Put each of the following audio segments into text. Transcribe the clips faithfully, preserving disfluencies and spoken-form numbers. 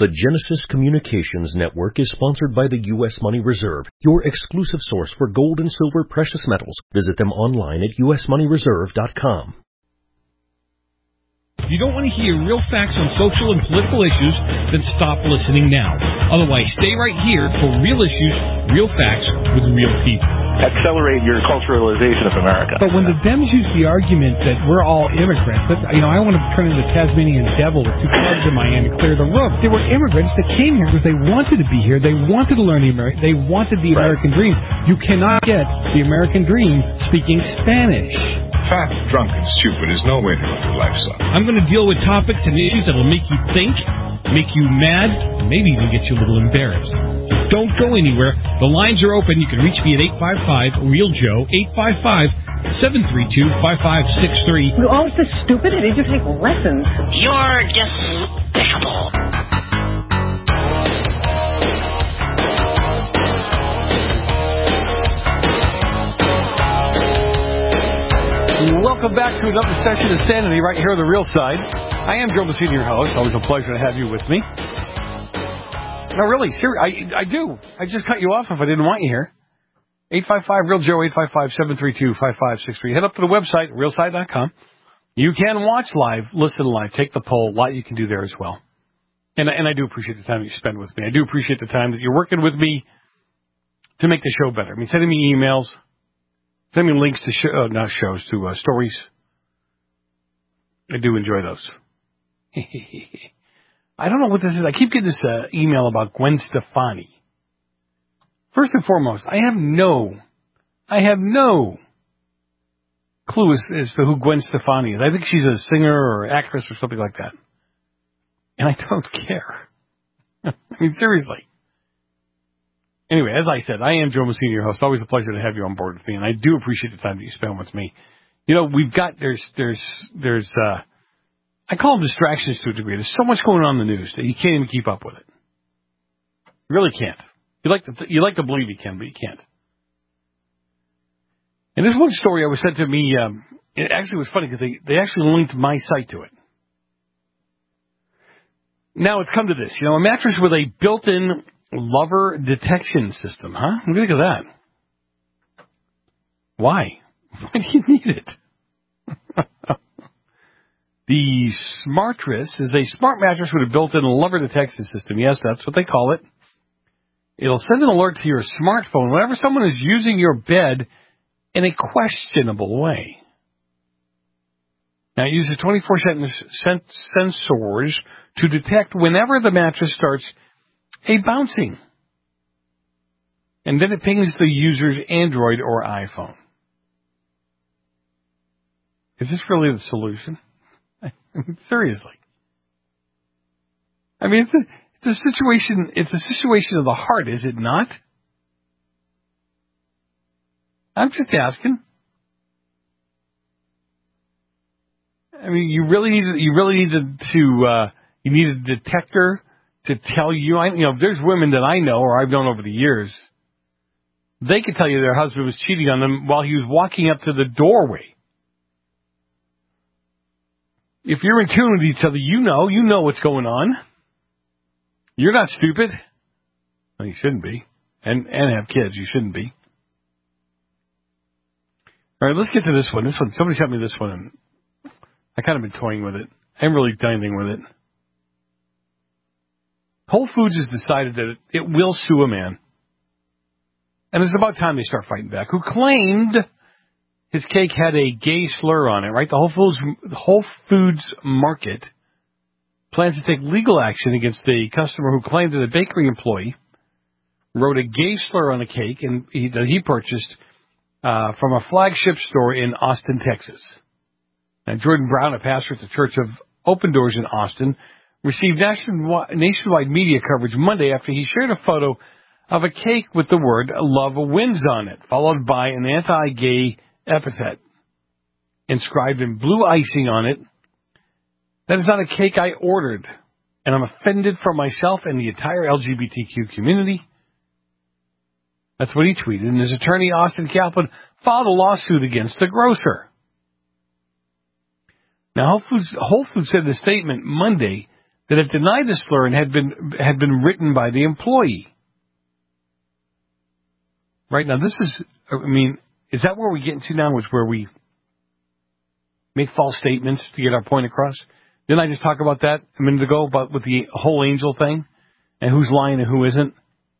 The Genesis Communications Network is sponsored by the U S Money Reserve, your exclusive source for gold and silver precious metals. Visit them online at u s money reserve dot com. If you don't want to hear real facts on social and political issues, then stop listening now. Otherwise, stay right here for real issues, real facts with real people. Accelerate your culturalization of America. But when the Dems use the argument that we're all immigrants, but, you know, I want to turn into Tasmanian devil with two clubs in my hand and clear the room. They were immigrants that came here because they wanted to be here. They wanted to learn the American. They wanted the Right. American dream. You cannot get the American dream speaking Spanish. Fat, drunk, and stupid is no way to live your life, son. I'm going to deal with topics and issues that will make you think, make you mad, and maybe even get you a little embarrassed. So don't go anywhere. The lines are open. You can reach me at eight five five, real joe, eight five five, seven three two, five five six three. You're always this stupid. I need to take lessons. You're despicable. Welcome back to another session of Sanity right here on the Real Side. I am Joe Messina, your host. Always a pleasure to have you with me. No, really, seriously, I, I do. I just cut you off if I didn't want you here. eight five five, real joe, eight five five, seven three two, five five six three. Head up to the website, real side dot com. You can watch live, listen live, take the poll. A lot you can do there as well. And, and I do appreciate the time that you spend with me. I do appreciate the time that you're working with me to make the show better. I mean, sending me emails. Send me links to show, uh, not shows, to uh, stories. I do enjoy those. I don't know what this is. I keep getting this uh, email about Gwen Stefani. First and foremost, I have no, I have no clue as, as to who Gwen Stefani is. I think she's a singer or actress or something like that. And I don't care. I mean, seriously. Anyway, as I said, I am Joe Messina, your host. Always a pleasure to have you on board with me, and I do appreciate the time that you spend with me. You know, we've got, there's, there's, there's, uh, I call them distractions to a degree. There's so much going on in the news that you can't even keep up with it. You really can't. You like to, th- you like to believe you can, but you can't. And this one story I was sent to me, um, it actually was funny because they, they actually linked my site to it. Now it's come to this, you know, a mattress with a built-in lover detection system, huh? What do you think of that? Why? Why do you need it? The Smartress is a smart mattress with a built-in lover detection system. Yes, that's what they call it. It'll send an alert to your smartphone whenever someone is using your bed in a questionable way. Now, it uses twenty-four sensors to detect whenever the mattress starts a bouncing. And then it pings the user's Android or iPhone. Is this really the solution? I mean, seriously. I mean, it's a, it's a situation, it's a situation of the heart, is it not? I'm just asking. I mean, you really need, you really need to, uh, you need a detector to tell you, I, you know, if there's women that I know or I've known over the years, they could tell you their husband was cheating on them while he was walking up to the doorway. If you're in tune with each other, you know, you know what's going on. You're not stupid. Well, you shouldn't be. And, and have kids, you shouldn't be. All right, let's get to this one. This one, somebody sent me this one, and I kind of been toying with it. I haven't really done anything with it. Whole Foods has decided that it, it will sue a man. And it's about time they start fighting back. Who claimed his cake had a gay slur on it, right? The Whole Foods, Whole Foods Market plans to take legal action against a customer who claimed that a bakery employee wrote a gay slur on a cake and he, that he purchased uh, from a flagship store in Austin, Texas. And Jordan Brown, a pastor at the Church of Open Doors in Austin, received nationwide, nationwide media coverage Monday after he shared a photo of a cake with the word "love wins" on it, followed by an anti-gay epithet inscribed in blue icing on it. That is not a cake I ordered, and I'm offended for myself and the entire L G B T Q community. That's what he tweeted, and his attorney, Austin Kaplan, filed a lawsuit against the grocer. Now, Whole Foods, Whole Foods said in a statement Monday that it denied the slur and had been had been written by the employee. Right now, this is, I mean, is that where we get into now? Is where we make false statements to get our point across? Didn't I just talk about that a minute ago about with the whole angel thing and who's lying and who isn't?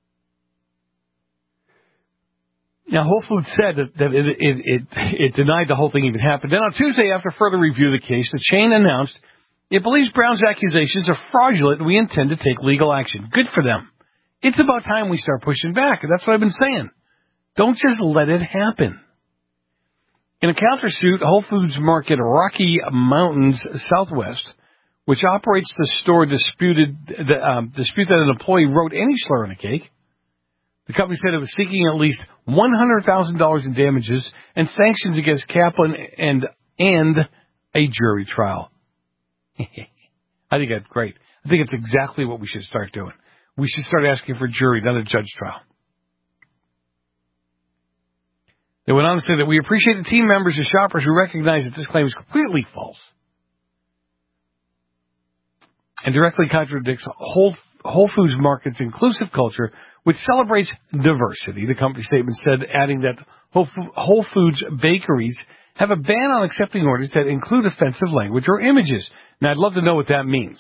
Now, Whole Foods said that, that it, it, it, it denied the whole thing even happened. Then on Tuesday, after further review of the case, the chain announced it believes Brown's accusations are fraudulent and we intend to take legal action. Good for them. It's about time we start pushing back. That's what I've been saying. Don't just let it happen. In a countersuit, Whole Foods Market Rocky Mountains Southwest, which operates the store, disputed the um, dispute that an employee wrote any slur on a cake. The company said it was seeking at least one hundred thousand dollars in damages and sanctions against Kaplan and and a jury trial. I think that's great. I think it's exactly what we should start doing. We should start asking for a jury, not a judge trial. They went on to say that we appreciate the team members and shoppers who recognize that this claim is completely false and directly contradicts Whole, Whole Foods Market's inclusive culture, which celebrates diversity. The company statement said, adding that Whole, Whole Foods bakeries have a ban on accepting orders that include offensive language or images. Now, I'd love to know what that means.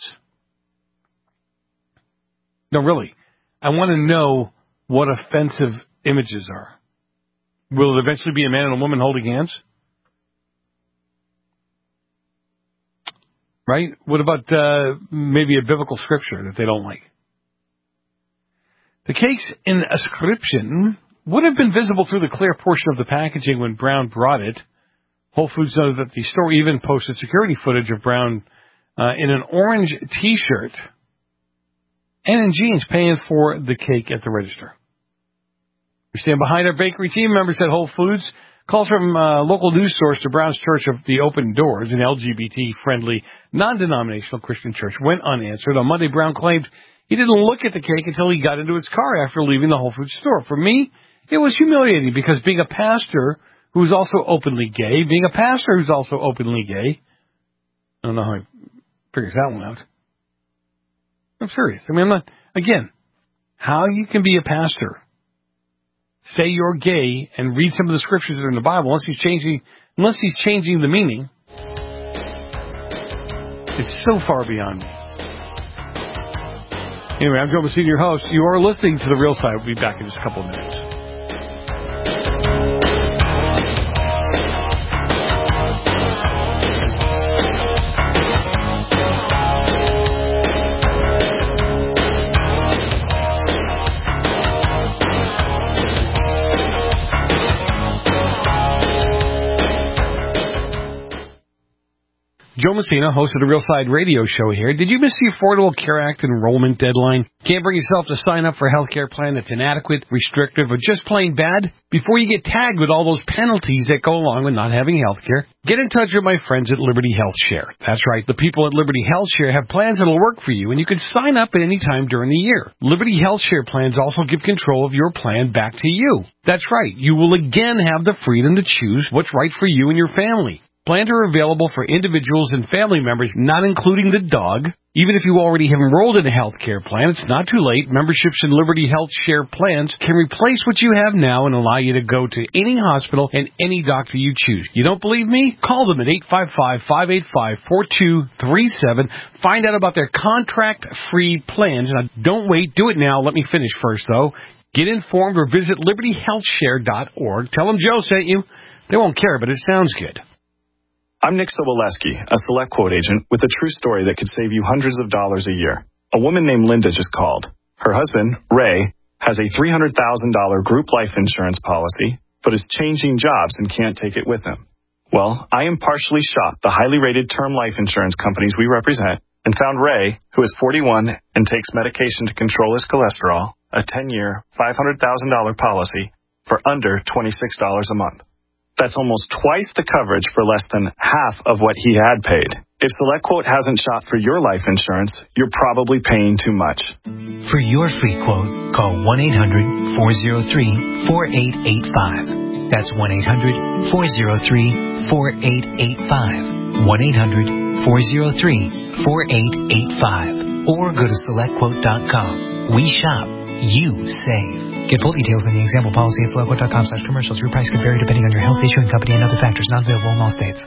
No, really. I want to know what offensive images are. Will it eventually be a man and a woman holding hands? Right? What about uh, maybe a biblical scripture that they don't like? The cake's inscription would have been visible through the clear portion of the packaging when Brown brought it. Whole Foods noted that the store even posted security footage of Brown uh, in an orange T-shirt and in jeans paying for the cake at the register. We stand behind our bakery team members at Whole Foods. Calls from uh, local news source to Brown's Church of the Open Doors, an L G B T-friendly, non-denominational Christian church, went unanswered. On Monday, Brown claimed he didn't look at the cake until he got into his car after leaving the Whole Foods store. For me, it was humiliating because being a pastor who's also openly gay, being a pastor who's also openly gay, I don't know how he figures that one out. I'm serious. I mean, I'm not, again, how you can be a pastor, say you're gay, and read some of the scriptures that are in the Bible, unless he's changing, unless he's changing the meaning, it's so far beyond me. Anyway, I'm Joe Messina, your host. You are listening to The Real Side. We'll be back in just a couple of minutes. Joe Messina, host of the Real Side radio show here. Did you miss the Affordable Care Act enrollment deadline? Can't bring yourself to sign up for a health care plan that's inadequate, restrictive, or just plain bad? Before you get tagged with all those penalties that go along with not having health care, get in touch with my friends at Liberty Health Share. That's right, the people at Liberty Health Share have plans that'll work for you, and you can sign up at any time during the year. Liberty Health Share plans also give control of your plan back to you. That's right, you will again have the freedom to choose what's right for you and your family. Plans are available for individuals and family members, not including the dog. Even if you already have enrolled in a health care plan, it's not too late. Memberships in Liberty Health Share plans can replace what you have now and allow you to go to any hospital and any doctor you choose. You don't believe me? Call them at eight five five, five eight five, four two three seven. Find out about their contract-free plans. Now, don't wait. Do it now. Let me finish first, though. Get informed or visit liberty health share dot org. Tell them Joe sent you. They won't care, but it sounds good. I'm Nick Soboleski, a Select Quote agent with a true story that could save you hundreds of dollars a year. A woman named Linda just called. Her husband, Ray, has a three hundred thousand dollars group life insurance policy, but is changing jobs and can't take it with him. Well, I impartially shopped the highly rated term life insurance companies we represent and found Ray, who is forty-one and takes medication to control his cholesterol, a ten-year, five hundred thousand dollars policy for under twenty-six dollars a month. That's almost twice the coverage for less than half of what he had paid. If SelectQuote hasn't shopped for your life insurance, you're probably paying too much. For your free quote, call one eight hundred, four oh three, four eight eight five. That's one eight hundred, four oh three, four eight eight five. one eight hundred, four oh three, four eight eight five. or go to select quote dot com. We shop, you save. Get full details in the example policy at select quote dot com slash commercials. Your price can vary depending on your health, issuing company, and other factors not available in all states.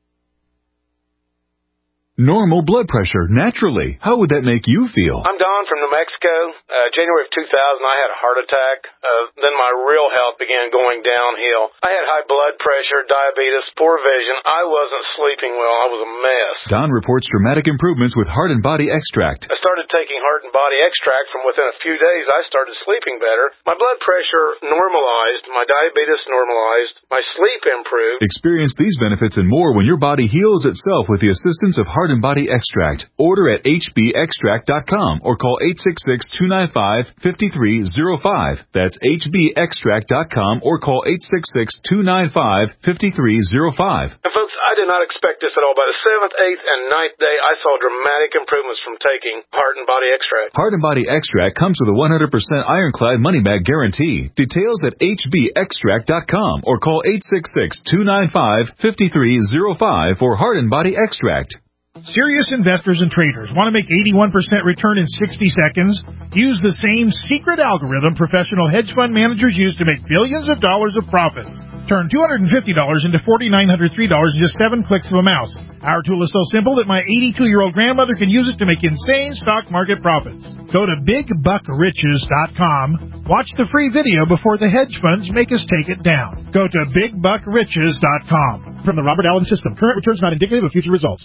Normal blood pressure, naturally. How would that make you feel? I'm Don from New Mexico. Uh, January of two thousand, I had a heart attack. Uh, then my real health began going downhill. I had high blood pressure, diabetes, poor vision. I wasn't sleeping well. I was a mess. Don reports dramatic improvements with Heart and Body Extract. I started taking Heart and Body Extract. From within a few days, I started sleeping better. My blood pressure normalized. My diabetes normalized. My sleep improved. Experience these benefits and more when your body heals itself with the assistance of Heart and Body Extract. Order at h b extract dot com or call eight six six, two nine five, five three zero five. That's h b extract dot com or call eight six six, two nine five, five three zero five. And folks, I did not expect this at all. By the seventh, eighth, and ninth day, I saw dramatic improvements from taking Heart and Body Extract. Heart and Body Extract comes with a one hundred percent ironclad money-back guarantee. Details at h b extract dot com or call eight six six, two nine five, five three zero five for Heart and Body Extract. Serious investors and traders want to make eighty-one percent return in sixty seconds? Use the same secret algorithm professional hedge fund managers use to make billions of dollars of profits. Turn two hundred fifty dollars into four thousand nine hundred three dollars in just seven clicks of a mouse. Our tool is so simple that my eighty-two-year-old grandmother can use it to make insane stock market profits. Go to big buck riches dot com. Watch the free video before the hedge funds make us take it down. Go to big buck riches dot com. From the Robert Allen System, current returns not indicative of future results.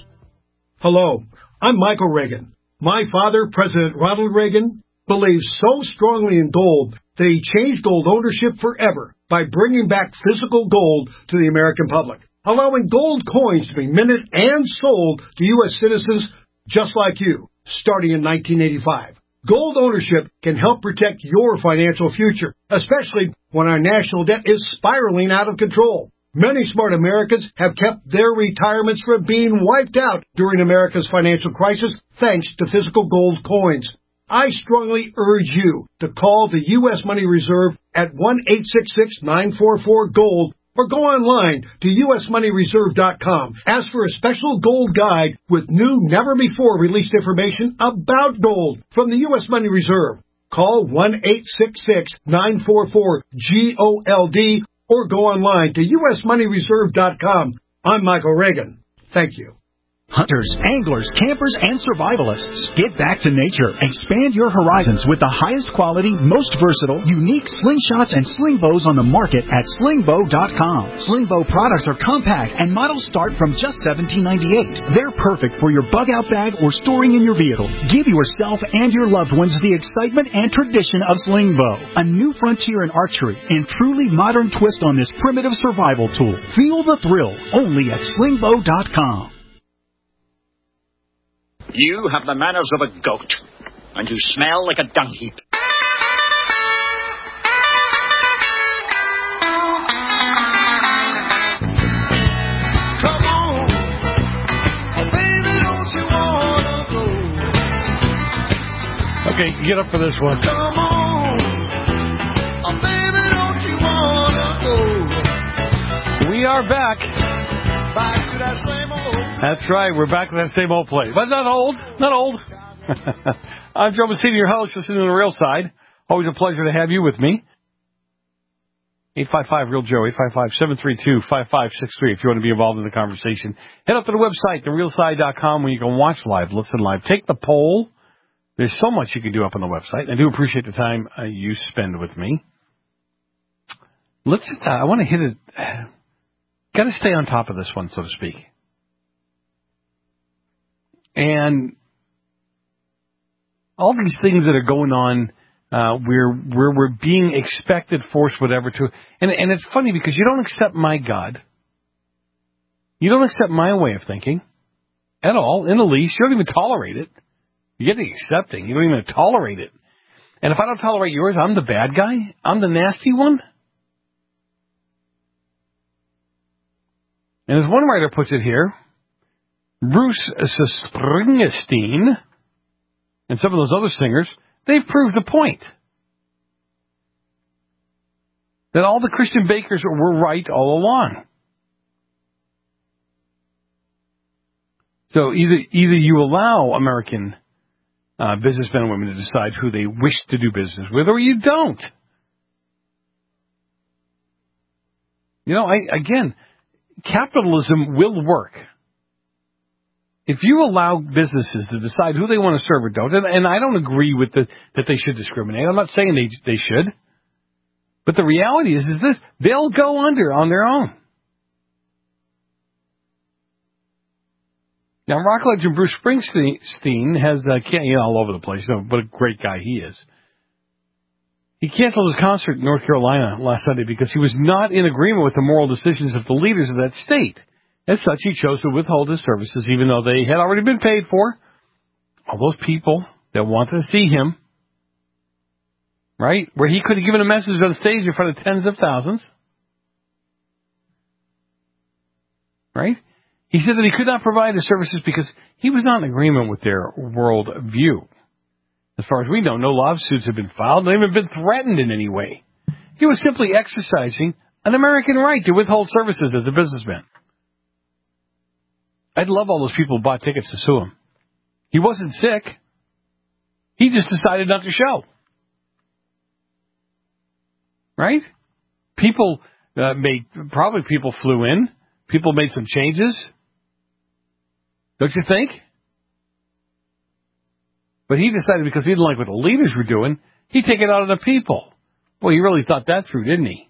Hello, I'm Michael Reagan. My father, President Ronald Reagan, believes so strongly in gold that he changed gold ownership forever by bringing back physical gold to the American public, allowing gold coins to be minted and sold to U S citizens just like you, starting in nineteen eighty-five. Gold ownership can help protect your financial future, especially when our national debt is spiraling out of control. Many smart Americans have kept their retirements from being wiped out during America's financial crisis thanks to physical gold coins. I strongly urge you to call the U S Money Reserve at one eight six six, nine four four, GOLD or go online to U S money reserve dot com. Ask for a special gold guide with new, never-before-released information about gold from the U S Money Reserve. Call one eight six six, nine four four, GOLD or go online to U S money reserve dot com. I'm Michael Reagan. Thank you. Hunters, anglers, campers, and survivalists. Get back to nature. Expand your horizons with the highest quality, most versatile, unique slingshots and sling bows on the market at sling bow dot com. Sling bow products are compact and models start from just seventeen ninety-eight. They're perfect for your bug out bag or storing in your vehicle. Give yourself and your loved ones the excitement and tradition of sling bow. A new frontier in archery and truly modern twist on this primitive survival tool. Feel the thrill only at sling bow dot com. You have the manners of a goat, and you smell like a dung heap. Come on, baby, don't you wanna go? Okay, get up for this one. Come on, baby, don't you wanna go? We are back. Back to that same old. That's right. We're back to that same old place. But not old. Not old. I'm Joe Messina, your host, listening to The Real Side. Always a pleasure to have you with me. eight five five, real Joe, eight five five, seven three two, five five six three if you want to be involved in the conversation. Head up to the website, the real side dot com, where you can watch live, listen live. Take the poll. There's so much you can do up on the website. I do appreciate the time uh, you spend with me. Let's. Uh, I want to hit it. Uh, Got to stay on top of this one, so to speak. And all these things that are going on, uh, where, where we're being expected, forced, whatever, to... And, and it's funny because you don't accept my God. You don't accept my way of thinking at all, in the least. You don't even tolerate it. You get the accepting. You don't even tolerate it. And if I don't tolerate yours, I'm the bad guy? I'm the nasty one? And as one writer puts it here, Bruce Springsteen and some of those other singers, they've proved the point. That all the Christian bakers were right all along. So either either you allow American uh, businessmen and women to decide who they wish to do business with, or you don't. You know, I, again, capitalism will work. If you allow businesses to decide who they want to serve or don't, and, and I don't agree with the, that they should discriminate. I'm not saying they they should. But the reality is, is this, they'll go under on their own. Now, rock legend Bruce Springsteen has, uh, you know, all over the place, you know, what a great guy he is. He canceled his concert in North Carolina last Sunday because he was not in agreement with the moral decisions of the leaders of that state. As such, he chose to withhold his services, even though they had already been paid for. All those people that wanted to see him, right, where he could have given a message on stage in front of tens of thousands, right? He said that he could not provide his services because he was not in agreement with their world view. As far as we know, no lawsuits have been filed. They haven't been threatened in any way. He was simply exercising an American right to withhold services as a businessman. I'd love all those people who bought tickets to sue him. He wasn't sick. He just decided not to show. Right? People uh, made, probably people flew in. People made some changes. Don't you think? But he decided because he didn't like what the leaders were doing, he'd take it out on the people. Boy, he really thought that through, didn't he?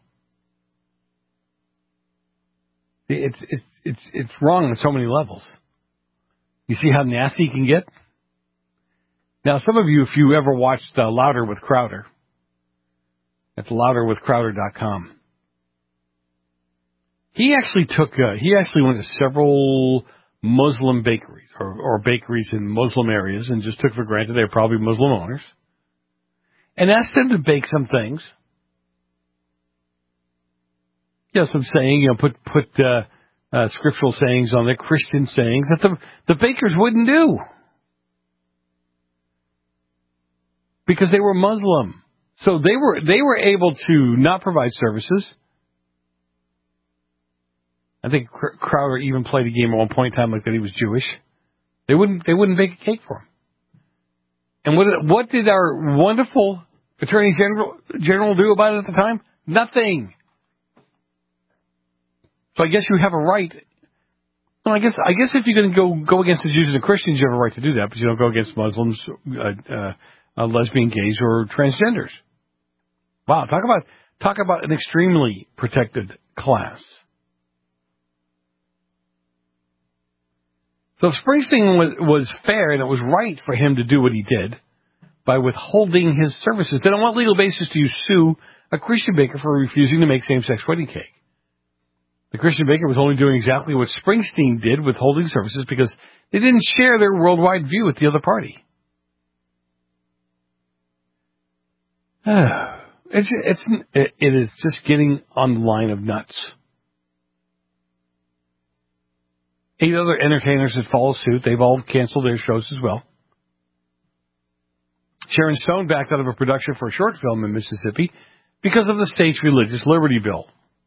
It's it's it's it's wrong on so many levels. You see how nasty he can get? Now, some of you, if you ever watched uh, Louder with Crowder, that's louder with crowder dot com. He actually took, uh, he actually went to several Muslim bakeries or, or bakeries in Muslim areas and just took for granted they're probably Muslim owners and asked them to bake some things. Yeah, some saying, you know, put, put, uh, uh, scriptural sayings on there, Christian sayings that the, the bakers wouldn't do because they were Muslim. So they were, they were able to not provide services. I think Crowder even played a game at one point in time like that he was Jewish. They wouldn't, they wouldn't bake a cake for him. And what, what did our wonderful Attorney General, General do about it at the time? Nothing. So I guess you have a right. Well, I guess, I guess if you're going to go, go against the Jews and the Christians, you have a right to do that, but you don't go against Muslims, uh, uh, uh lesbian, gays, or transgenders. Wow. Talk about, talk about an extremely protected class. So if Springsteen was, was fair and it was right for him to do what he did by withholding his services, then on what legal basis do you sue a Christian baker for refusing to make same-sex wedding cake? The Christian baker was only doing exactly what Springsteen did, withholding services, because they didn't share their worldwide view with the other party. It's, it's, it is just getting on the line of nuts. Eight other entertainers that follow suit. They've all canceled their shows as well. Sharon Stone backed out of a production for a short film in Mississippi because of the state's religious liberty bill.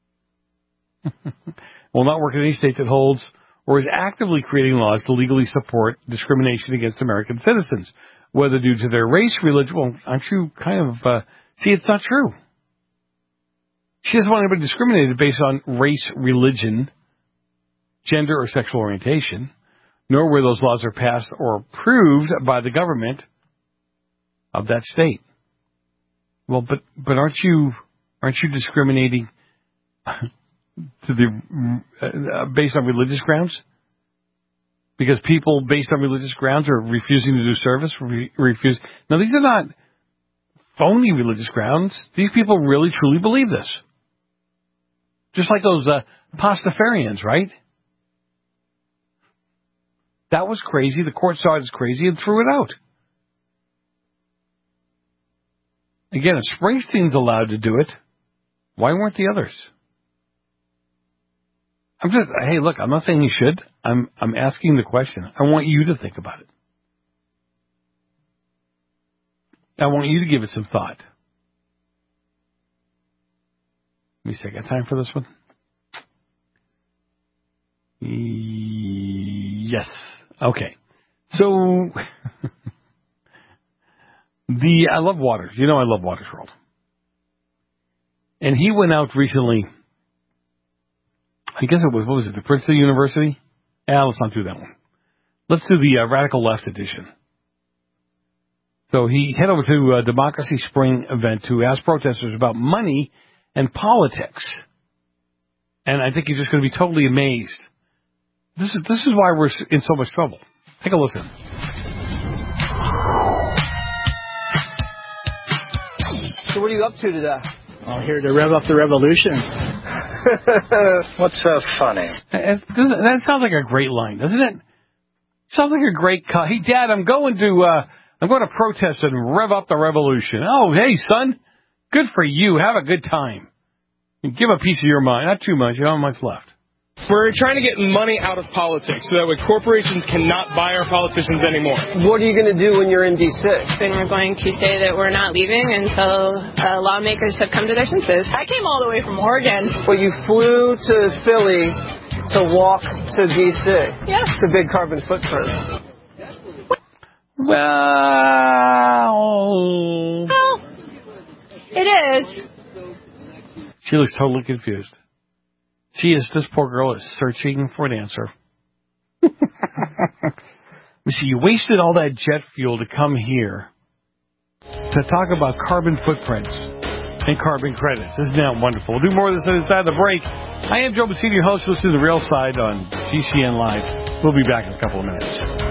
Will not work in any state that holds or is actively creating laws to legally support discrimination against American citizens, whether due to their race, religion. Well, aren't you kind of, uh, see, it's not true. She doesn't want anybody discriminated based on race, religion, gender, or sexual orientation, nor where those laws are passed or approved by the government of that state. Well, but but aren't you aren't you discriminating to the uh, based on religious grounds? Because people based on religious grounds are refusing to do service, re- refuse. Now, these are not phony religious grounds. These people really truly believe this. Just like those uh, Pastafarians, right? That was crazy. The court saw it as crazy and threw it out. Again, if Springsteen's allowed to do it, why weren't the others? I'm just, hey, look, I'm not saying he should. I'm, I'm asking the question. I want you to think about it. I want you to give it some thought. Let me see, I got time for this one? Yes. Okay. So, The I love Waters. You know I love Waters World. And he went out recently, I guess it was, what was it, the Princeton University? Yeah, let's not do that one. Let's do the uh, Radical Left edition. So he headed over to a Democracy Spring event to ask protesters about money and politics. And I think you're just going to be totally amazed. This is this is why we're in so much trouble. Take a listen. So what are you up to today? I'm here to rev up the revolution. What's so funny? That that sounds like a great line, doesn't it? Sounds like a great cut. Hey, Dad, I'm going to uh, I'm going to protest and rev up the revolution. Oh, hey, son, good for you. Have a good time. And give a piece of your mind. Not too much. You don't have much left. We're trying to get money out of politics so that way corporations cannot buy our politicians anymore. What are you going to do when you're in D C? Then we're going to say that we're not leaving until uh, lawmakers have come to their senses. I came all the way from Oregon. Well, you flew to Philly to walk to D C. Yeah. It's a big carbon footprint. Well, well it is. She looks totally confused. She is, this poor girl is searching for an answer. You see, you wasted all that jet fuel to come here to talk about carbon footprints and carbon credits. Isn't that wonderful? We'll do more of this inside the break. I am Joe Bassini, your host. Listen to The Real Side on G C N Live. We'll be back in a couple of minutes.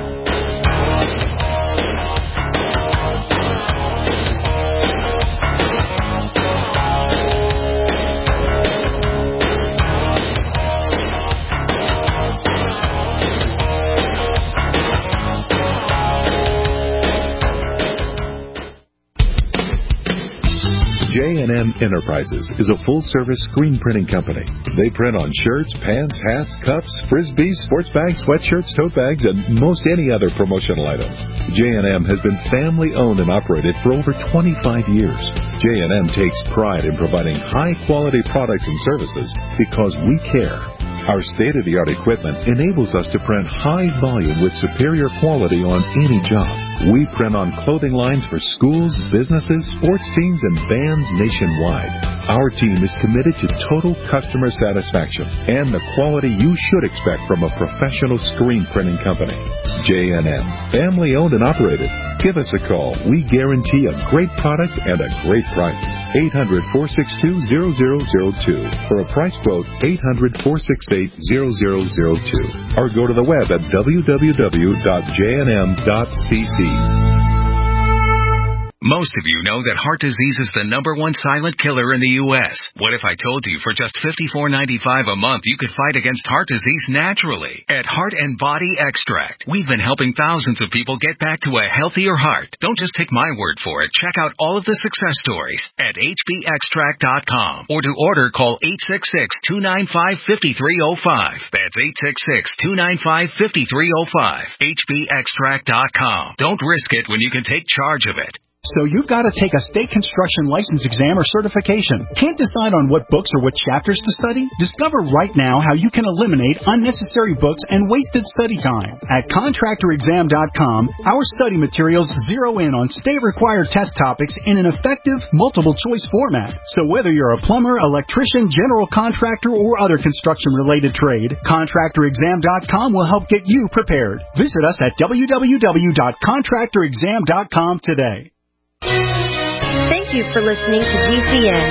J and M Enterprises is a full-service screen printing company. They print on shirts, pants, hats, cups, frisbees, sports bags, sweatshirts, tote bags, and most any other promotional items. J and M has been family-owned and operated for over twenty-five years. J and M takes pride in providing high-quality products and services because we care. Our state-of-the-art equipment enables us to print high volume with superior quality on any job. We print on clothing lines for schools, businesses, sports teams, and bands nationwide. Our team is committed to total customer satisfaction and the quality you should expect from a professional screen printing company. J and M, family-owned and operated. Give us a call. We guarantee a great product and a great price. eight hundred, four six two, zero zero zero two. For a price quote, eight hundred, four six eight, zero zero zero two. Or go to the web at w w w dot j n m dot c c. Most of you know that heart disease is the number one silent killer in the U S What if I told you for just fifty-four ninety-five a month you could fight against heart disease naturally? At Heart and Body Extract, we've been helping thousands of people get back to a healthier heart. Don't just take my word for it. Check out all of the success stories at h b extract dot com. Or to order, call eight six six, two nine five, five three zero five. That's eight six six, two nine five, five three zero five. h b extract dot com. Don't risk it when you can take charge of it. So you've got to take a state construction license exam or certification. Can't decide on what books or what chapters to study? Discover right now how you can eliminate unnecessary books and wasted study time. At contractor exam dot com, our study materials zero in on state-required test topics in an effective, multiple-choice format. So whether you're a plumber, electrician, general contractor, or other construction-related trade, contractor exam dot com will help get you prepared. Visit us at w w w dot contractor exam dot com today. Thank you for listening to G C N.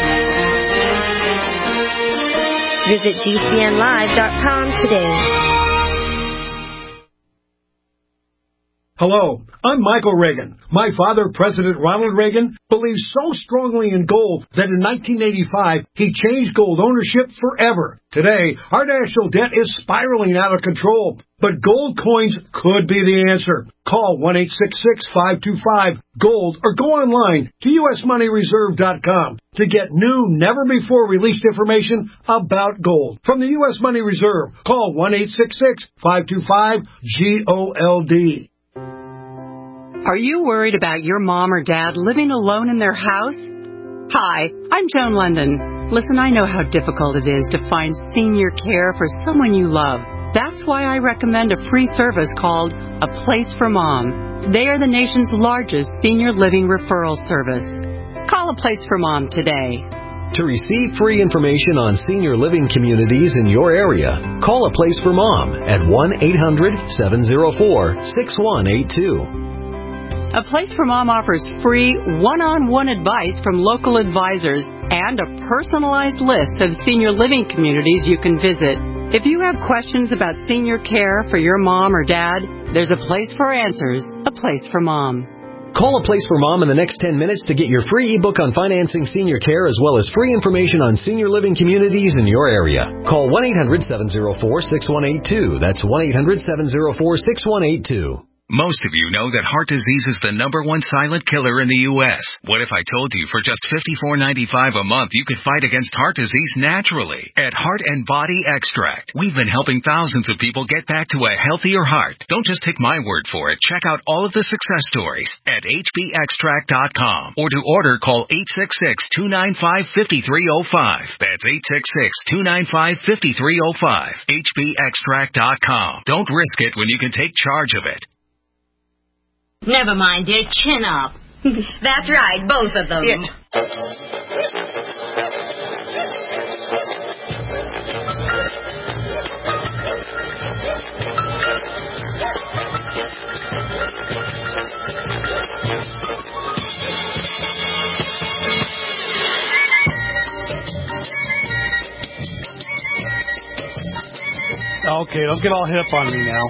Visit G C N live dot com today. Hello, I'm Michael Reagan. My father, President Ronald Reagan, believed so strongly in gold that in nineteen eighty-five, he changed gold ownership forever. Today, our national debt is spiraling out of control, but gold coins could be the answer. Call one eight six six, five two five, GOLD or go online to u s money reserve dot com to get new, never-before-released information about gold. From the U S Money Reserve, call one eight six six, five two five, GOLD. Are you worried about your mom or dad living alone in their house? Hi, I'm Joan London. Listen, I know how difficult it is to find senior care for someone you love. That's why I recommend a free service called A Place for Mom. They are the nation's largest senior living referral service. Call A Place for Mom today. To receive free information on senior living communities in your area, call A Place for Mom at one eight hundred seven oh four six one eight two. A Place for Mom offers free one-on-one advice from local advisors and a personalized list of senior living communities you can visit. If you have questions about senior care for your mom or dad, there's a place for answers, A Place for Mom. Call A Place for Mom in the next ten minutes to get your free ebook on financing senior care as well as free information on senior living communities in your area. Call one eight hundred seven oh four six one eight two. That's one eight hundred seven oh four six one eight two. Most of you know that heart disease is the number one silent killer in the U S What if I told you for just fifty-four ninety-five a month you could fight against heart disease naturally? At Heart and Body Extract, we've been helping thousands of people get back to a healthier heart. Don't just take my word for it. Check out all of the success stories at H B extract dot com. Or to order, call eight six six, two nine five, five three zero five. That's eight six six, two nine five, five three zero five. H B extract dot com. Don't risk it when you can take charge of it. Never mind, dear. Chin up. That's right, both of them. Yeah. Okay, don't get all hip on me now.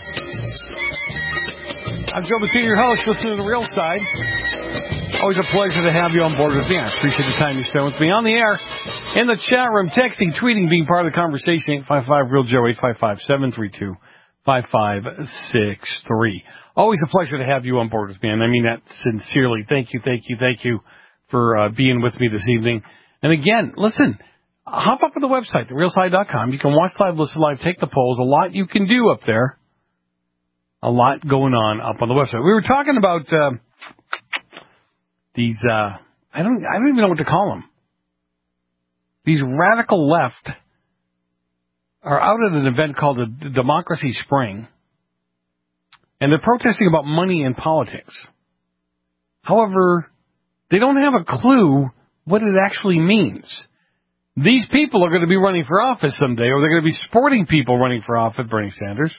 I'm Joe Battista, your host. Listen to The Real Side. Always a pleasure to have you on board with me. I appreciate the time you spend with me on the air, in the chat room, texting, tweeting, being part of the conversation. eight five five, real Joe, eight five five, seven three two, five five six three. Always a pleasure to have you on board with me, and I mean that sincerely. Thank you, thank you, thank you for uh, being with me this evening. And again, listen, hop up on the website, the real side dot com. You can watch live, listen live, take the polls. A lot you can do up there. A lot going on up on the website. We were talking about uh, these, uh, I don't I don't even know what to call them. These radical left are out at an event called the Democracy Spring, and they're protesting about money in politics. However, they don't have a clue what it actually means. These people are going to be running for office someday, or they're going to be supporting people running for office, Bernie Sanders.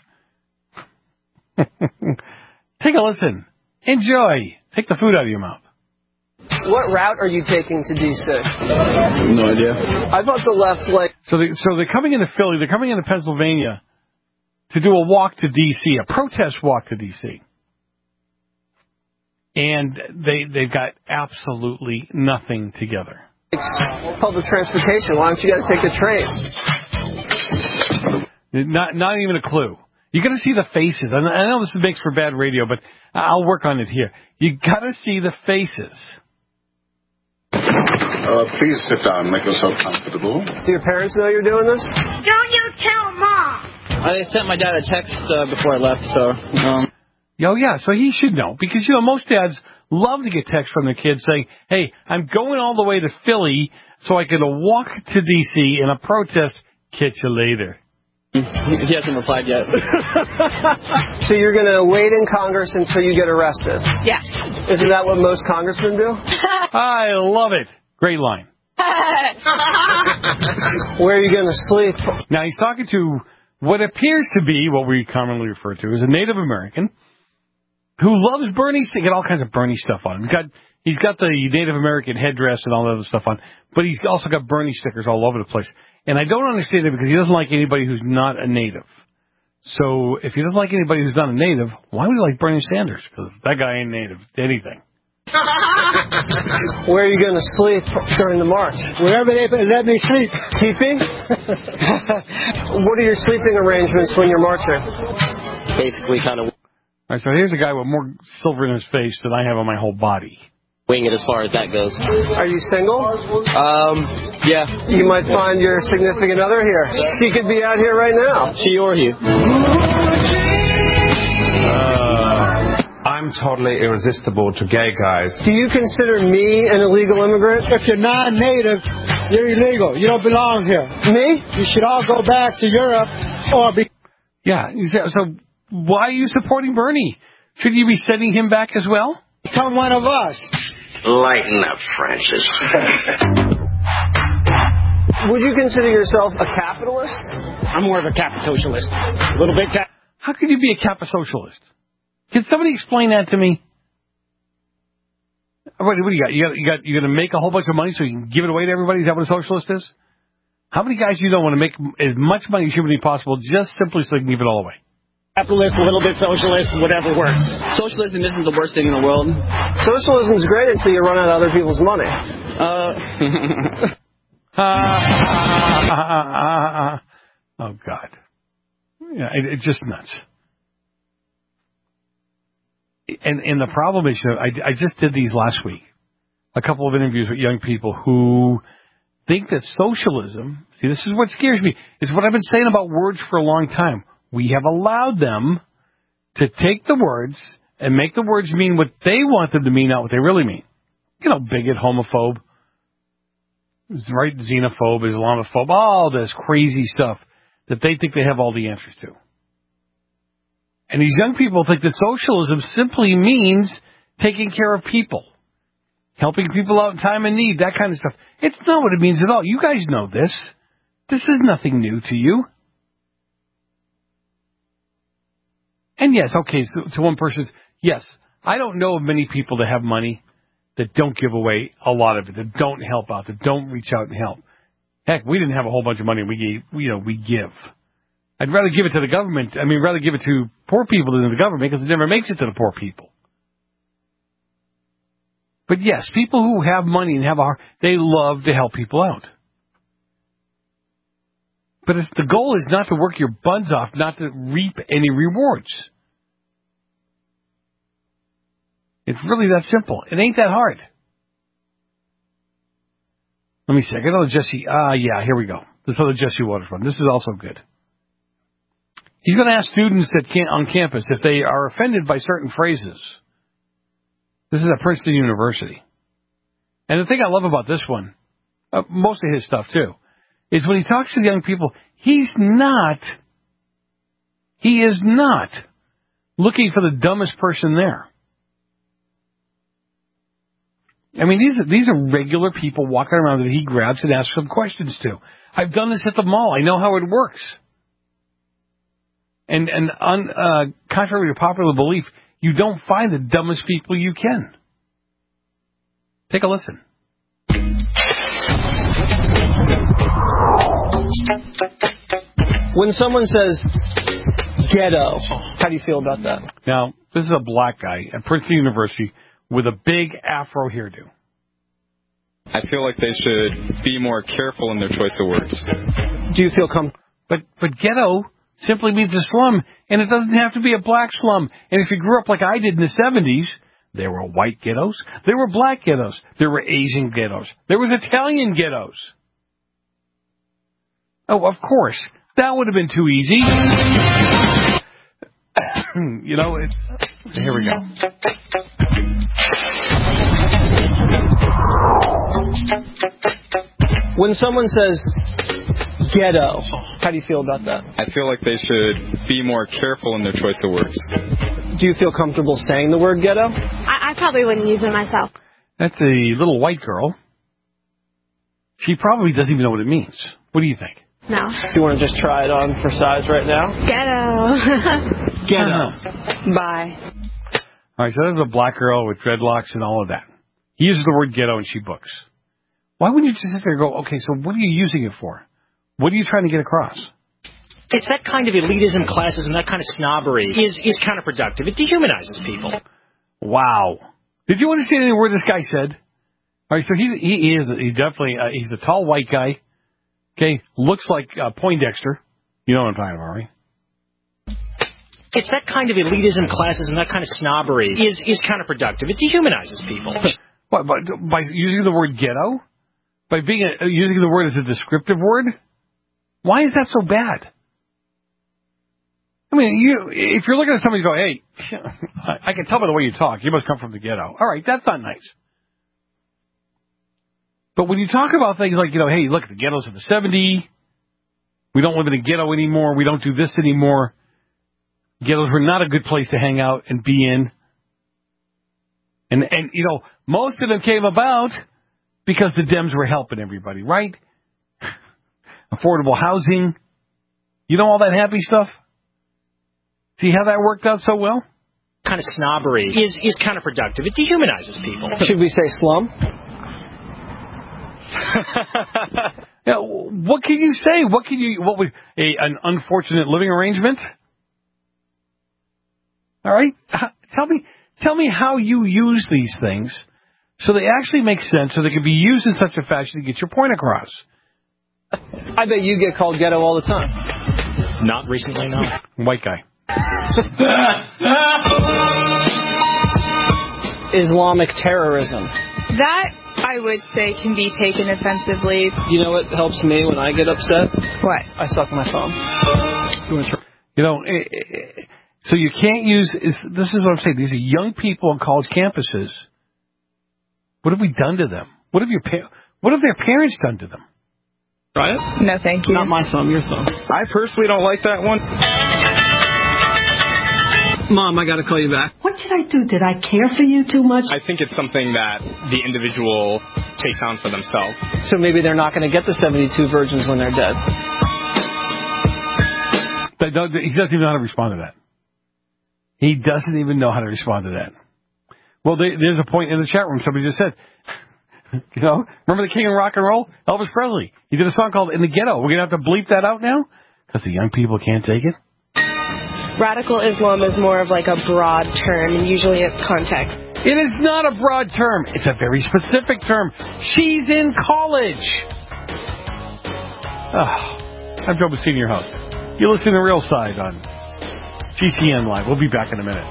Take a listen. Enjoy. Take the food out of your mouth. What route are you taking to D C? No idea. I thought the left, like... So, they, so they're coming into Philly, they're coming into Pennsylvania to do a walk to D C, a protest walk to D C. And they, they've got absolutely nothing together. Public transportation. Why don't you guys take the train? Not, not even a clue. You got to see the faces. I know this makes for bad radio, but I'll work on it here. You got to see the faces. Uh, please sit down. Make yourself comfortable. Do your parents know you're doing this? Don't you tell Mom! I sent my dad a text uh, before I left, so... Um... Oh, yeah, so he should know. Because, you know, most dads love to get texts from their kids saying, hey, I'm going all the way to Philly so I can walk to D C in a protest. Catch you later. He hasn't replied yet. So you're going to wait in Congress until you get arrested? Yeah. Isn't that what most congressmen do? I love it. Great line. Where are you going to sleep? Now, he's talking to what appears to be what we commonly refer to as a Native American who loves Bernie. He got all kinds of Bernie stuff on him. He's got, he's got the Native American headdress and all that other stuff on, but he's also got Bernie stickers all over the place. And I don't understand it because he doesn't like anybody who's not a native. So if he doesn't like anybody who's not a native, why would he like Bernie Sanders? Because that guy ain't native to anything. Where are you going to sleep during the march? Wherever they let me sleep. Teepee? What are your sleeping arrangements when you're marching? Basically kind of... All right, so here's a guy with more silver in his face than I have on my whole body. Wing it as far as that goes. Are you single? Um, yeah. You might find your significant other here. She could be out here right now. She or you. Uh, I'm totally irresistible to gay guys. Do you consider me an illegal immigrant? If you're non-native, you're illegal. You don't belong here. Me? You should all go back to Europe or be... Yeah. So why are you supporting Bernie? Shouldn't you be sending him back as well? Become one of us. Lighten up, Francis. Would you consider yourself a capitalist? I'm more of a capitosocialist. A little bit cap- How can you be a capitosocialist? Can somebody explain that to me? What, what do you got? You got you got you're going to make a whole bunch of money so you can give it away to everybody? Is that what a socialist is? How many guys you know want to make as much money as humanly possible just simply so they can give it all away? Capitalist, a little bit socialist, whatever works. Socialism isn't the worst thing in the world. Socialism's great until you run out of other people's money. Uh. Oh, God. Yeah, it, it's just nuts. And and the problem is, you know, I, I just did these last week. A couple of interviews with young people who think that socialism, see, this is what scares me. It's what I've been saying about words for a long time. We have allowed them to take the words and make the words mean what they want them to mean, not what they really mean. You know, bigot, homophobe, right, xenophobe, Islamophobe, all this crazy stuff that they think they have all the answers to. And these young people think that socialism simply means taking care of people, helping people out in time of need, that kind of stuff. It's not what it means at all. You guys know this. This is nothing new to you. And yes, okay, so to one person, yes, I don't know of many people that have money that don't give away a lot of it, that don't help out, that don't reach out and help. Heck, we didn't have a whole bunch of money. We gave, you know, we give. I'd rather give it to the government. I mean, rather give it to poor people than to the government because it never makes it to the poor people. But yes, people who have money and have a heart, they love to help people out. But it's, the goal is not to work your buns off, not to reap any rewards. It's really that simple. It ain't that hard. Let me see. I got another Jesse. Ah, uh, yeah, here we go. This other Jesse Waterfront. This is also good. He's going to ask students at can- on campus if they are offended by certain phrases. This is at Princeton University. And the thing I love about this one, uh, most of his stuff too, is when he talks to the young people, he's not, he is not looking for the dumbest person there. I mean, these are, these are regular people walking around that he grabs and asks some questions to. I've done this at the mall. I know how it works. And, and un, uh, contrary to popular belief, you don't find the dumbest people you can. Take a listen. When someone says ghetto, how do you feel about that? Now, this is a black guy at Princeton University with a big afro hairdo. I feel like they should be more careful in their choice of words. Do you feel comfortable? But, but ghetto simply means a slum, and it doesn't have to be a black slum. And if you grew up like I did in the seventies, there were white ghettos, there were black ghettos, there were Asian ghettos, there was Italian ghettos. Oh, of course, that would have been too easy. You know, it's, here we go. When someone says ghetto, how do you feel about that? I feel like they should be more careful in their choice of words. Do you feel comfortable saying the word ghetto? I, I probably wouldn't use it myself. That's a little white girl. She probably doesn't even know what it means. What do you think? No. Do you want to just try it on for size right now? Ghetto. Ghetto. Bye. All right, so there's a black girl with dreadlocks and all of that. He uses the word ghetto and she books. Why wouldn't you just sit there and go, okay, so what are you using it for? What are you trying to get across? It's that kind of elitism, classism, that kind of snobbery is, is counterproductive. It dehumanizes people. Wow. Did you understand any word this guy said? All right, so he he is he definitely uh, he's a tall white guy. Okay, looks like uh, Poindexter. You know what I'm talking about, right? It's that kind of elitism, classism, that kind of snobbery is is counterproductive. It dehumanizes people. What, by, by using the word ghetto? By being a, using the word as a descriptive word? Why is that so bad? I mean, you if you're looking at somebody and go, hey, I can tell by the way you talk, you must come from the ghetto. All right, that's not nice. But when you talk about things like, you know, hey, look, the ghettos of the seventies, we don't live in a ghetto anymore, we don't do this anymore, Ghettos were not a good place to hang out and be in. And, and you know, most of them came about because the Dems were helping everybody, right? Affordable housing. You know all that happy stuff? See how that worked out so well? Kind of snobbery is, is counterproductive. It dehumanizes people. Should we say slum? Yeah, what can you say? What can you? What would a an unfortunate living arrangement? All right, How, tell me, tell me how you use these things so they actually make sense, so they can be used in such a fashion to get your point across. I bet you get called ghetto all the time. Not recently, no. White guy. Islamic terrorism. That, I would say, can be taken offensively. You know what helps me when I get upset? What? I suck my thumb. You know, it, it, so you can't use, is, this is what I'm saying, these are young people on college campuses. What have we done to them? What have your pa- What have their parents done to them? Try it? No, thank you. Not my thumb, your thumb. I personally don't like that one. Mom, I got to call you back. What did I do? Did I care for you too much? I think it's something that the individual takes on for themselves. So maybe they're not going to get the seventy-two virgins when they're dead. He doesn't even know how to respond to that. He doesn't even know how to respond to that. Well, there's a point in the chat room. Somebody just said, you know, remember the king of rock and roll? Elvis Presley. He did a song called In the Ghetto. We're going to have to bleep that out now? Because the young people can't take it? Radical Islam is more of like a broad term, and usually it's context. It is not a broad term. It's a very specific term. She's in college. Oh, I'm Joe Senior Host. You listen to Real Side on G C N Live. We'll be back in a minute.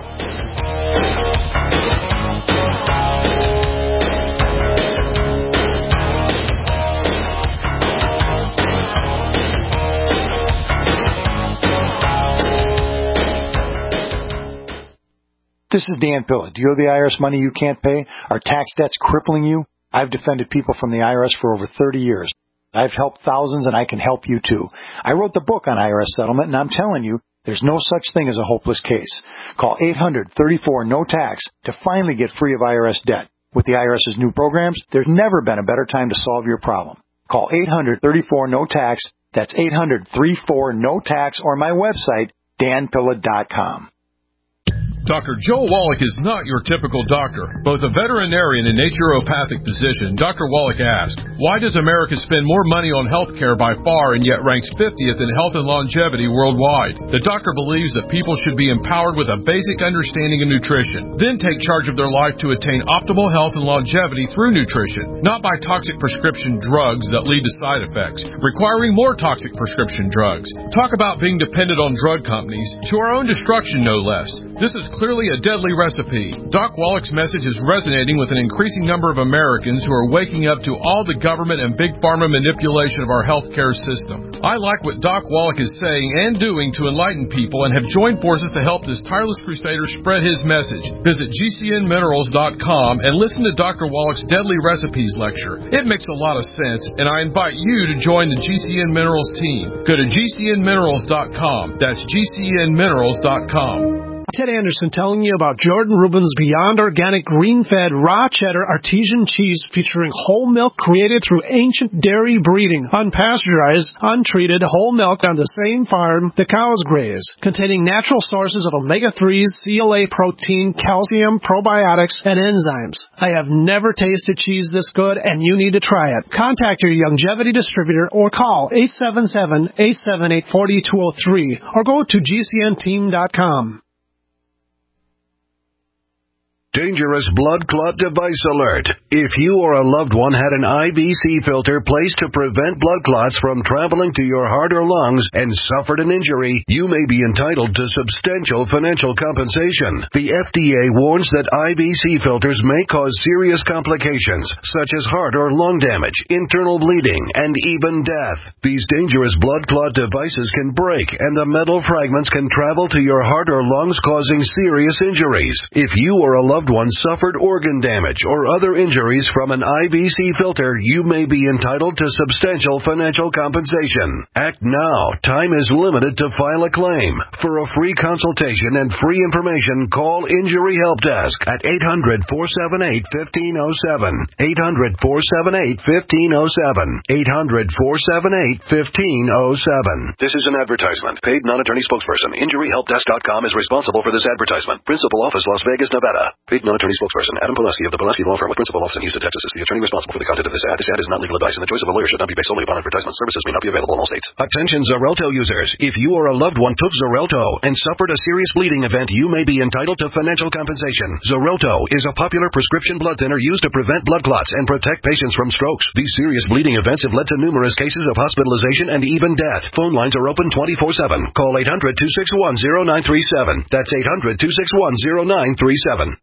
This is Dan Pilla. Do you owe the I R S money you can't pay? Are tax debts crippling you? I've defended people from the I R S for over thirty years. I've helped thousands, and I can help you, too. I wrote the book on I R S settlement, and I'm telling you, there's no such thing as a hopeless case. Call eight hundred, thirty-four, no tax to finally get free of I R S debt. With the IRS's new programs, there's never been a better time to solve your problem. Call eight hundred, thirty-four, no tax. That's eight hundred, thirty-four, no tax, or my website, dan pilla dot com. Doctor Joe Wallach is not your typical doctor. Both a veterinarian and naturopathic physician, Doctor Wallach asked, why does America spend more money on health care by far and yet ranks fiftieth in health and longevity worldwide? The doctor believes that people should be empowered with a basic understanding of nutrition, then take charge of their life to attain optimal health and longevity through nutrition, not by toxic prescription drugs that lead to side effects, requiring more toxic prescription drugs. Talk about being dependent on drug companies, to our own destruction no less. This is clearly a deadly recipe. Doc Wallach's message is resonating with an increasing number of Americans who are waking up to all the government and big pharma manipulation of our healthcare system. I like what Doc Wallach is saying and doing to enlighten people and have joined forces to help this tireless crusader spread his message. Visit G C N minerals dot com and listen to Doctor Wallach's Deadly Recipes lecture. It makes a lot of sense, and I invite you to join the G C N Minerals team. Go to G C N minerals dot com. That's G C N minerals dot com. Ted Anderson telling you about Jordan Rubin's Beyond Organic Green-Fed Raw Cheddar Artesian Cheese featuring whole milk created through ancient dairy breeding, unpasteurized, untreated whole milk on the same farm the cows graze, containing natural sources of omega threes, C L A protein, calcium, probiotics, and enzymes. I have never tasted cheese this good, and you need to try it. Contact your Youngevity distributor or call eight seven seven, eight seven eight, four two zero three or go to G C N team dot com. Dangerous blood clot device alert. If you or a loved one had an I V C filter placed to prevent blood clots from traveling to your heart or lungs and suffered an injury, you may be entitled to substantial financial compensation. The F D A warns that I V C filters may cause serious complications, such as heart or lung damage, internal bleeding, and even death. These dangerous blood clot devices can break, and the metal fragments can travel to your heart or lungs, causing serious injuries. If you or a loved loved one suffered organ damage or other injuries from an I V C filter, you may be entitled to substantial financial compensation. Act now. Time is limited to file a claim. For a free consultation and free information, call Injury Help Desk at eight hundred, four seven eight, one five zero seven. eight hundred, four seven eight, one five zero seven. eight hundred, four seven eight, one five zero seven. This is an advertisement. Paid non-attorney spokesperson. Injury Help Desk dot com is responsible for this advertisement. Principal office, Las Vegas, Nevada. Paid non-attorney spokesperson. Adam Pulaski of the Pulaski Law Firm with principal office in Houston, Texas is the attorney responsible for the content of this ad. This ad is not legal advice, and the choice of a lawyer should not be based solely upon advertisement. Services may not be available in all states. Attention Xarelto users. If you or a loved one took Xarelto and suffered a serious bleeding event, you may be entitled to financial compensation. Xarelto is a popular prescription blood thinner used to prevent blood clots and protect patients from strokes. These serious bleeding events have led to numerous cases of hospitalization and even death. Phone lines are open twenty-four seven. Call eight hundred, two six one, zero nine three seven. That's eight hundred, two six one, zero nine three seven.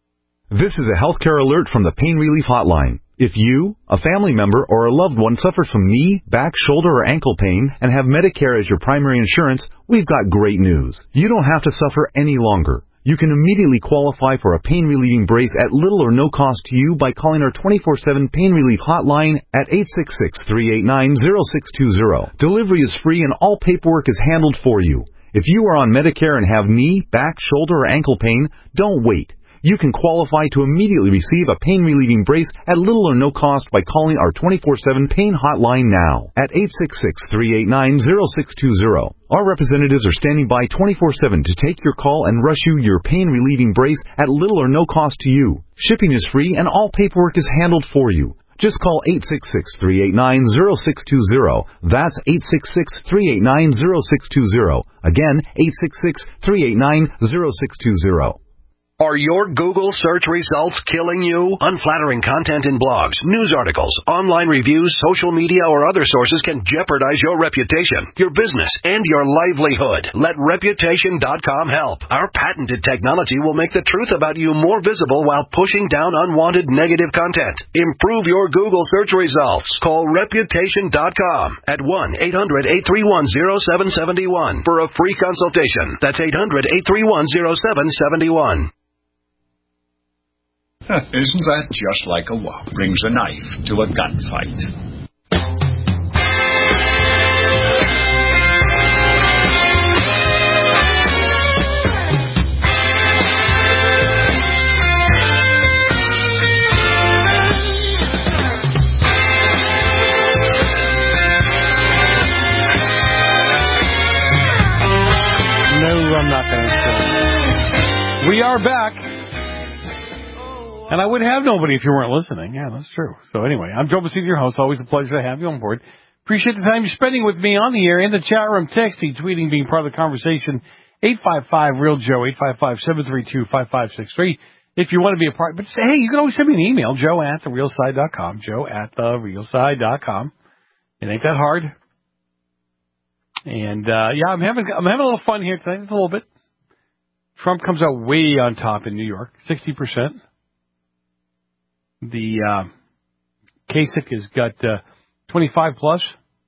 This is a healthcare alert from the Pain Relief Hotline. If you, a family member, or a loved one suffers from knee, back, shoulder, or ankle pain and have Medicare as your primary insurance, we've got great news. You don't have to suffer any longer. You can immediately qualify for a pain-relieving brace at little or no cost to you by calling our twenty-four seven Pain Relief Hotline at eight six six, three eight nine, zero six two zero. Delivery is free and all paperwork is handled for you. If you are on Medicare and have knee, back, shoulder, or ankle pain, don't wait. You can qualify to immediately receive a pain-relieving brace at little or no cost by calling our twenty-four seven Pain Hotline now at eight six six, three eight nine, zero six two zero. Our representatives are standing by twenty-four seven to take your call and rush you your pain-relieving brace at little or no cost to you. Shipping is free and all paperwork is handled for you. Just call eight six six, three eight nine, zero six two zero. That's eight six six, three eight nine, zero six two zero. Again, eight six six, three eight nine, zero six two zero. Are your Google search results killing you? Unflattering content in blogs, news articles, online reviews, social media, or other sources can jeopardize your reputation, your business, and your livelihood. Let Reputation dot com help. Our patented technology will make the truth about you more visible while pushing down unwanted negative content. Improve your Google search results. Call Reputation dot com at one eight hundred, eight three one, zero seven seven one for a free consultation. That's eight hundred, eight three one, zero seven seven one. Isn't that just like a wop brings a knife to a gunfight? No, I'm not going to. We are back. And I would have nobody if you weren't listening. Yeah, that's true. So anyway, I'm Joe Bacino, your host. Always a pleasure to have you on board. Appreciate the time you're spending with me on the air, in the chat room, texting, tweeting, being part of the conversation. eight five five, real Joe, eight five five, seven three two, five five six three. If you want to be a part. But say, hey, you can always send me an email, joe at the real side dot com, joe at the real side dot com. It ain't that hard. And, uh, yeah, I'm having, I'm having a little fun here tonight, just a little bit. Trump comes out way on top in New York, sixty percent. The uh, Kasich has got uh, twenty-five plus,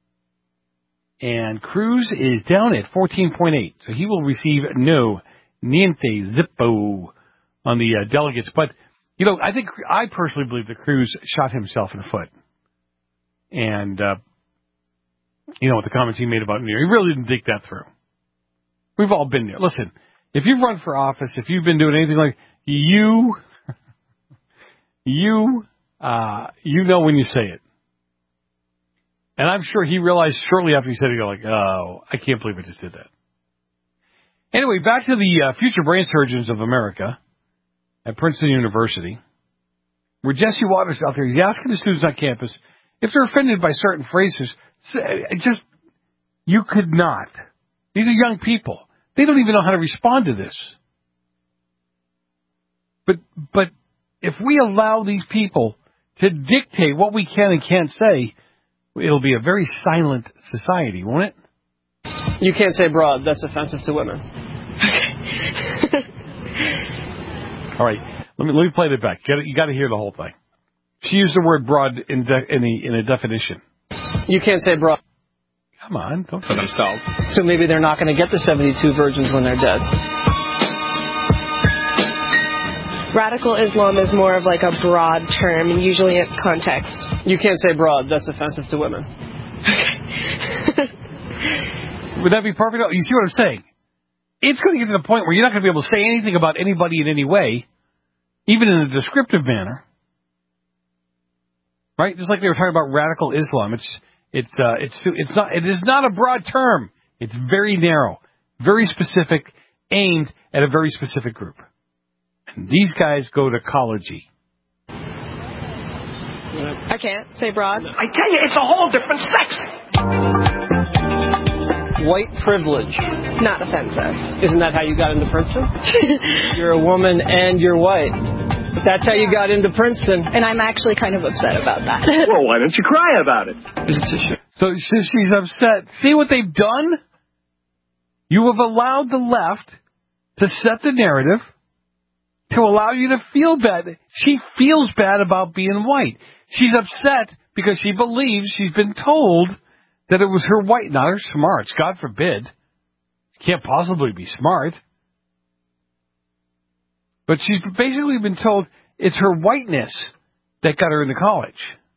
and Cruz is down at fourteen point eight. So he will receive no niente zippo on the uh, delegates. But, you know, I think I personally believe that Cruz shot himself in the foot. And, uh, you know, what the comments he made about New York, he really didn't think that through. We've all been there. Listen, if you've run for office, if you've been doing anything like you... You, uh, you know when you say it. And I'm sure he realized shortly after he said it, you're like, oh, I can't believe I just did that. Anyway, back to the uh, future brain surgeons of America at Princeton University, where Jesse Waters out there, he's asking the students on campus if they're offended by certain phrases. Just, you could not. These are young people. They don't even know how to respond to this. But, but, if we allow these people to dictate what we can and can't say, it'll be a very silent society, won't it? You can't say broad. That's offensive to women. All right. Let me let me play that back. You got you got to hear the whole thing. She used the word broad in de, in, a, in a definition. You can't say broad. Come on. Don't for themselves. So maybe they're not going to get the seventy-two virgins when they're dead. Radical Islam is more of like a broad term, and usually in context. You can't say broad. That's offensive to women. Would that be perfect? You see what I'm saying? It's going to get to the point where you're not going to be able to say anything about anybody in any way, even in a descriptive manner. Right? Just like they were talking about radical Islam. It's it's uh, it's it's not it is not a broad term. It's very narrow, very specific, aimed at a very specific group. And these guys go to college-y. I can't say broad. I tell you, it's a whole different sex. White privilege. Not offensive. Isn't that how you got into Princeton? You're a woman and you're white. That's how you got into Princeton. And I'm actually kind of upset about that. Well, why don't you cry about it? So she's upset. See what they've done? You have allowed the left to set the narrative to allow you to feel bad. She feels bad about being white. She's upset because she believes she's been told that it was her white, not her smarts. God forbid. She can't possibly be smart. But she's basically been told it's her whiteness that got her into college.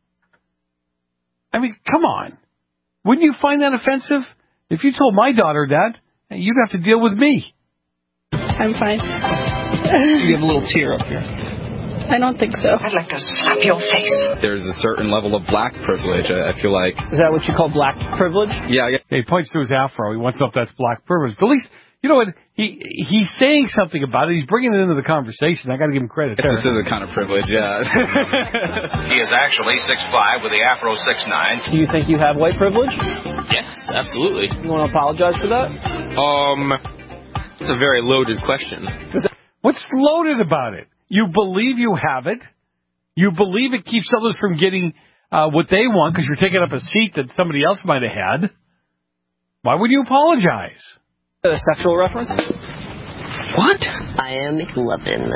I mean, come on. Wouldn't you find that offensive? If you told my daughter that, you'd have to deal with me. I'm fine. You have a little tear up here. I don't think so. I'd like to slap your face. There's a certain level of black privilege, I I feel like. Is that what you call black privilege? Yeah. I guess. He points to his afro. He wants to know if that's black privilege. But at least, you know what? He he's saying something about it. He's bringing it into the conversation. I got to give him credit. This is a kind of privilege, yeah. He is actually six five with the afro six nine. Do you think you have white privilege? Yes, absolutely. You want to apologize for that? Um, it's a very loaded question. What's loaded about it? You believe you have it. You believe it keeps others from getting uh, what they want because you're taking up a seat that somebody else might have had. Why would you apologize? A sexual reference? What? I am McLovin.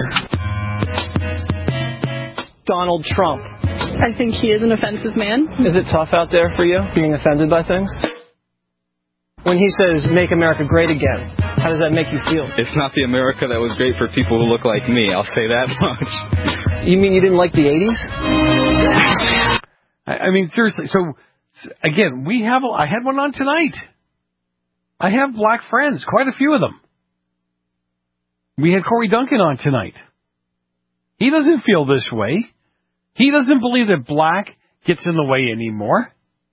Donald Trump. I think he is an offensive man. Is it tough out there for you, being offended by things? When he says, make America great again, how does that make you feel? It's not the America that was great for people who look like me, I'll say that much. You mean you didn't like the eighties? I, I mean, seriously. So, again, we have. A, I had one on tonight. I have black friends, quite a few of them. We had Corey Duncan on tonight. He doesn't feel this way. He doesn't believe that black gets in the way anymore.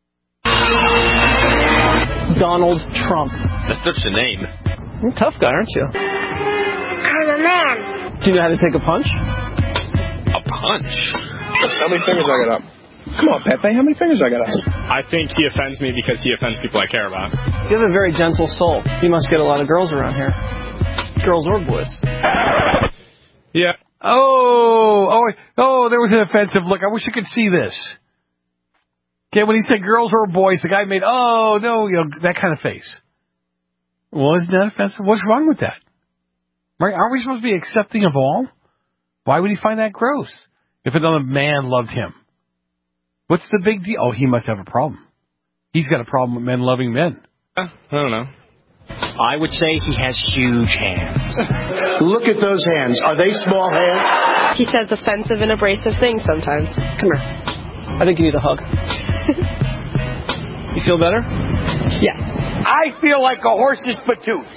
Donald Trump. That's just a name. You're a tough guy, aren't you? I'm a man. Do you know how to take a punch? A punch? How many fingers I got up? Come on, Pepe, how many fingers I got up? I think he offends me because he offends people I care about. You have a very gentle soul. You must get a lot of girls around here. Girls or boys. Yeah. Oh, oh, oh, there was an offensive look. I wish you could see this. Okay, when he said girls or boys, the guy made, oh, no, you know, that kind of face. Well, isn't that offensive? What's wrong with that? Right? Aren't we supposed to be accepting of all? Why would he find that gross if another man loved him? What's the big deal? Oh, he must have a problem. He's got a problem with men loving men. Uh, I don't know. I would say he has huge hands. Look at those hands. Are they small hands? He says offensive and abrasive things sometimes. Come here. I think you need a hug. You feel better? Yeah. I feel like a horse's patoot.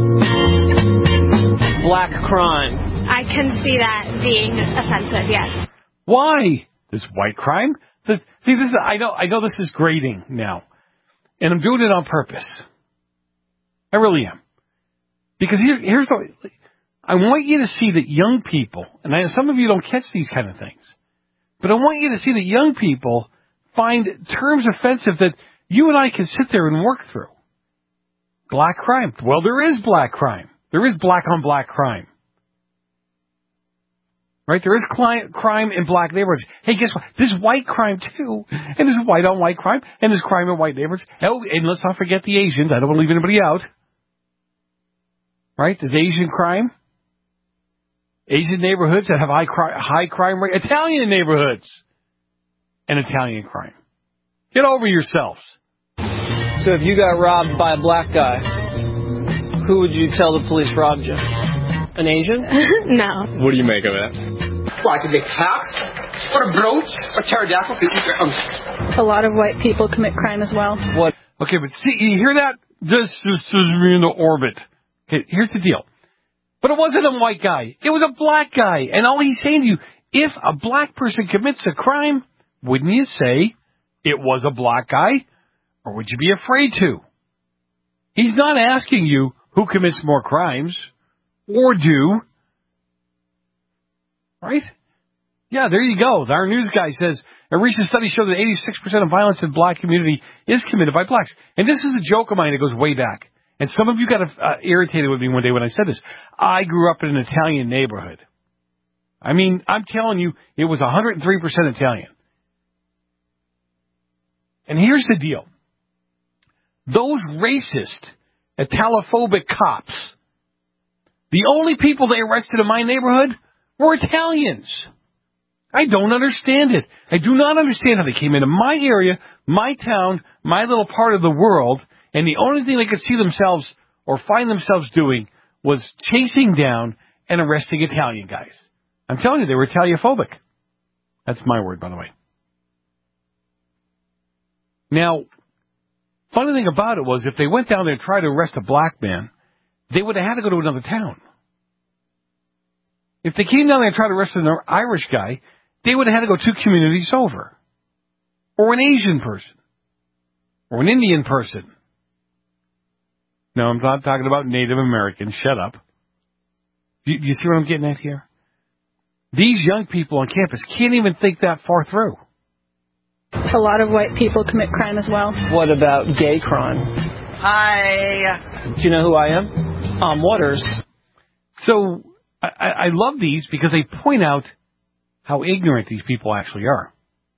Black crime. I can see that being offensive, yes. Why? This white crime? This, see, this is, I know, I know this is grating now, and I'm doing it on purpose. I really am. Because here's, here's the, I want you to see that young people, and I, some of you don't catch these kind of things, but I want you to see that young people find terms offensive that you and I can sit there and work through. Black crime. Well, there is black crime. There is black on black crime. Right? There is crime in black neighborhoods. Hey, guess what? There's white crime, too. And there's white on white crime. And there's crime in white neighborhoods. Oh, and let's not forget the Asians. I don't want to leave anybody out. Right? There's Asian crime. Asian neighborhoods that have high crime, high crime rate. Italian neighborhoods. And Italian crime. Get over yourselves. So if you got robbed by a black guy, who would you tell the police robbed you? An Asian? No. What do you make of it? What, a big hat? Or a brooch? Or pterodactyl? A lot of white people commit crime as well. What? Okay, but see, you hear that? This is me in the orbit. Okay, here's the deal. But it wasn't a white guy. It was a black guy. And all he's saying to you, if a black person commits a crime, wouldn't you say it was a black guy? Or would you be afraid to? He's not asking you who commits more crimes. Or do. Right? Yeah, there you go. Our news guy says a recent study showed that eighty-six percent of violence in black community is committed by blacks. And this is a joke of mine that goes way back. And some of you got uh, irritated with me one day when I said this. I grew up in an Italian neighborhood. I mean, I'm telling you, it was one hundred three percent Italian. And here's the deal. Those racist, Italophobic cops, the only people they arrested in my neighborhood were Italians. I don't understand it. I do not understand how they came into my area, my town, my little part of the world, and the only thing they could see themselves or find themselves doing was chasing down and arresting Italian guys. I'm telling you, they were Italiophobic. That's my word, by the way. Now, funny thing about it was if they went down there and tried to arrest a black man, they would have had to go to another town. If they came down there and tried to arrest an Irish guy, they would have had to go two communities over. Or an Asian person. Or an Indian person. No, I'm not talking about Native Americans. Shut up. Do you, do you see what I'm getting at here? These young people on campus can't even think that far through. A lot of white people commit crime as well. What about gay crime? Hi. Do you know who I am? Um, Waters. So, I, I love these because they point out how ignorant these people actually are.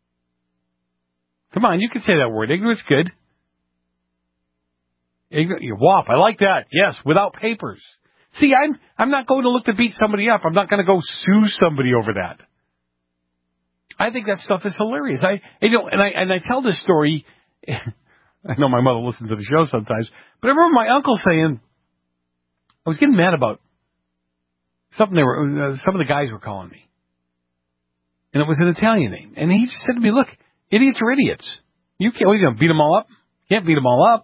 Come on, you can say that word. Ignorant's good. Ignorant, you whop. I like that. Yes, without papers. See, I'm I'm not going to look to beat somebody up. I'm not going to go sue somebody over that. I think that stuff is hilarious. I you know, and I and I tell this story. I know my mother listens to the show sometimes, but I remember my uncle saying, I was getting mad about something. They were uh, some of the guys were calling me, and it was an Italian name, and he just said to me, "Look, idiots are idiots. You can't. What are you going to beat them all up? Can't beat them all up.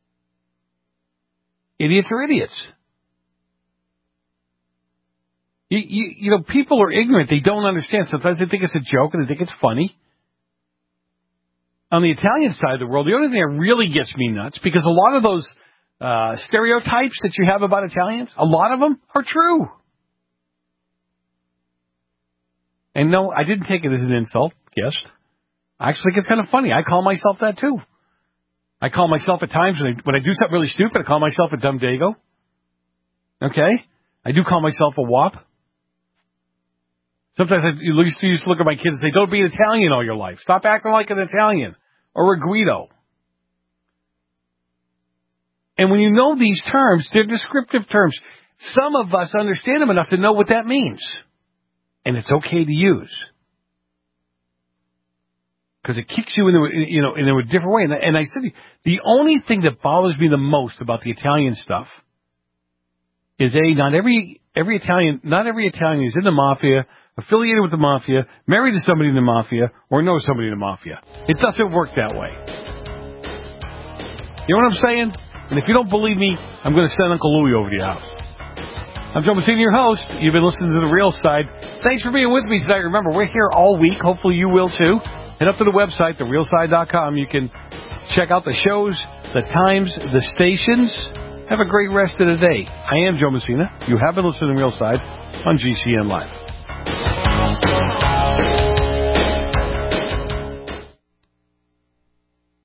Idiots are idiots." You, you, you know, people are ignorant. They don't understand. Sometimes they think it's a joke and they think it's funny. On the Italian side of the world, the only thing that really gets me nuts, because a lot of those uh, stereotypes that you have about Italians, a lot of them are true. And no, I didn't take it as an insult, yes. I actually think it's kind of funny. I call myself that too. I call myself at times, when I, when I do something really stupid, I call myself a dumb dago. Okay? I do call myself a wop. Sometimes I used to look at my kids and say, don't be an Italian all your life. Stop acting like an Italian or a Guido. And when you know these terms, they're descriptive terms. Some of us understand them enough to know what that means. And it's okay to use. Because it kicks you into, you know, in a different way. And, and I said, the only thing that bothers me the most about the Italian stuff is A, not every, every Italian, not every Italian is in the mafia, affiliated with the mafia, married to somebody in the mafia, or knows somebody in the mafia. It doesn't work that way. You know what I'm saying? And if you don't believe me, I'm going to send Uncle Louie over to your house. I'm Joe Messina, your host. You've been listening to The Real Side. Thanks for being with me tonight. Remember, we're here all week. Hopefully you will too. Head up to the website, the real side dot com. You can check out the shows, the times, the stations. Have a great rest of the day. I am Joe Messina. You have been listening to The Real Side on G C N Live.